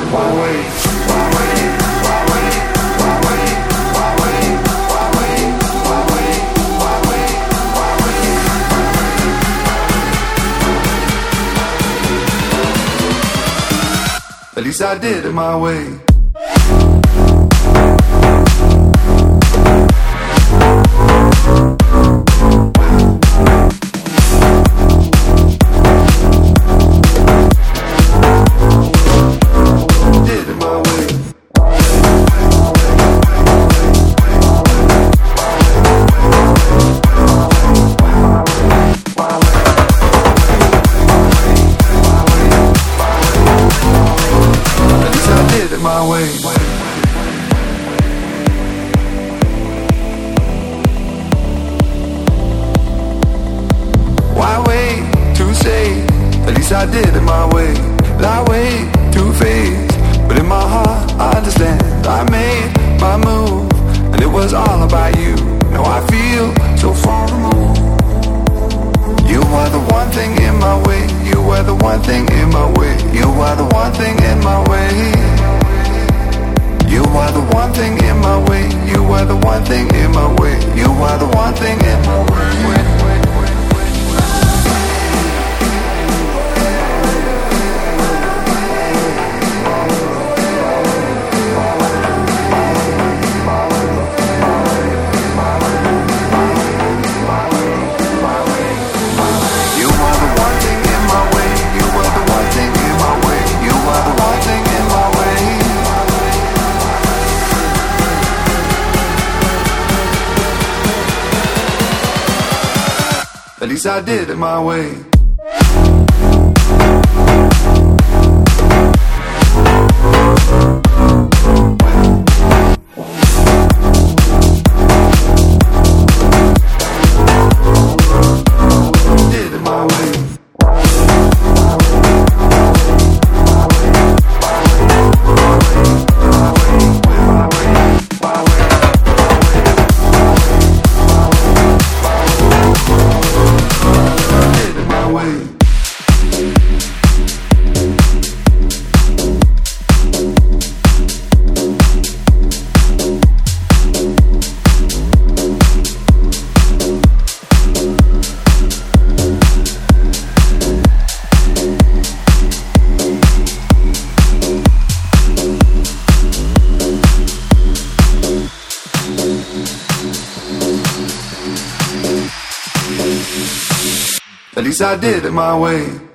Why wait? Why wait? Why wait? Why wait? Why wait? Why wait? Why wait? Why wait? Why wait? At least I did it my way. My way. Why wait to say? At least I did it my way. I wait to face, but in my heart I understand. I made my move, and it was all about you. Now I feel so far removed. You were the one thing in my way. You were the one thing in my way. You were the one thing in my way. You were the one thing in my way. You were the one thing in my way. You were the one thing in my way. At least I did it my way. Did it my way. At least I did it my way.